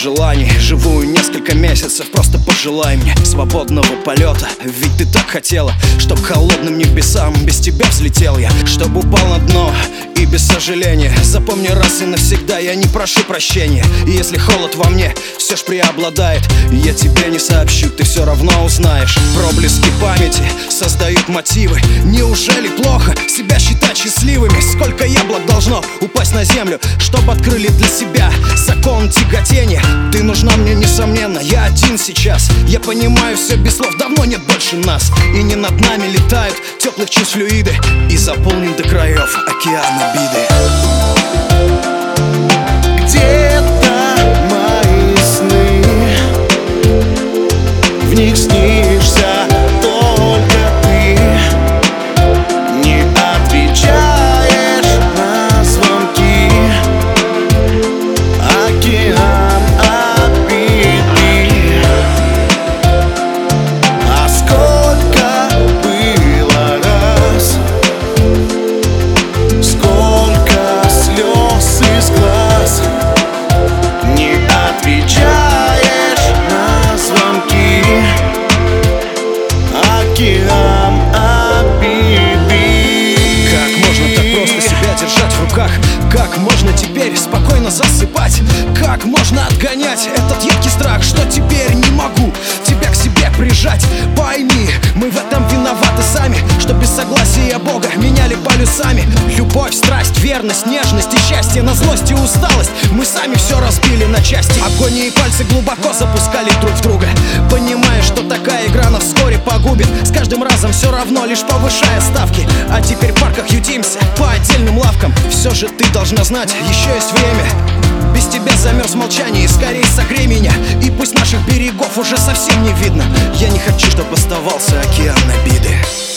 желаний. Живую несколько месяцев, просто пожелай мне свободного полета. Ведь ты так хотела, чтоб к холодным небесам без тебя взлетел я, чтоб упал на дно и без сожаления. Запомни раз и навсегда, я не прошу прощения. И если холод во мне все ж преобладает, я тебе не сообщу, ты все равно узнаешь. Проблески памяти создают мотивы. Неужели плохо себя считать счастливыми? Сколько яблок должно упасть на землю, чтоб открыли для себя закон тяготения? Ты нужна мне, несомненно, я один сейчас. Я понимаю все без слов, давно нет больше нас. И не над нами летают теплых чувств флюиды, и заполнен до краев океан обиды. Где-то мои сны, в них снишься только ты. Не отвечаешь на звонки, океан обиды. А сколько было раз, сколько слез из глаз. Не отвечаешь на звонки, океан обиды. Как можно так просто себя держать в руках? Как можно теперь спокойно засыпать? Как можно отгонять этот едкий страх, что теперь не могу тебя к себе прижать? Пойми, мы в этом виноваты сами, что без согласия Бога меняли полюсами. Любовь, страсть, верность, нежность и счастье на злость и усталость. Мы сами все разбили на части. Агонии и пальцы глубоко запускали друг в друга, понимая, что такая игра нас вскоре погубит. С каждым разом все равно, лишь повышая ставки. А теперь в парках ютимся по отдельным лавкам. Все же ты должна знать, еще есть время. Без тебя замерз в молчании, скорей согрей меня. И пусть наших берегов уже совсем не видно, я не хочу, чтобы оставался океан обиды.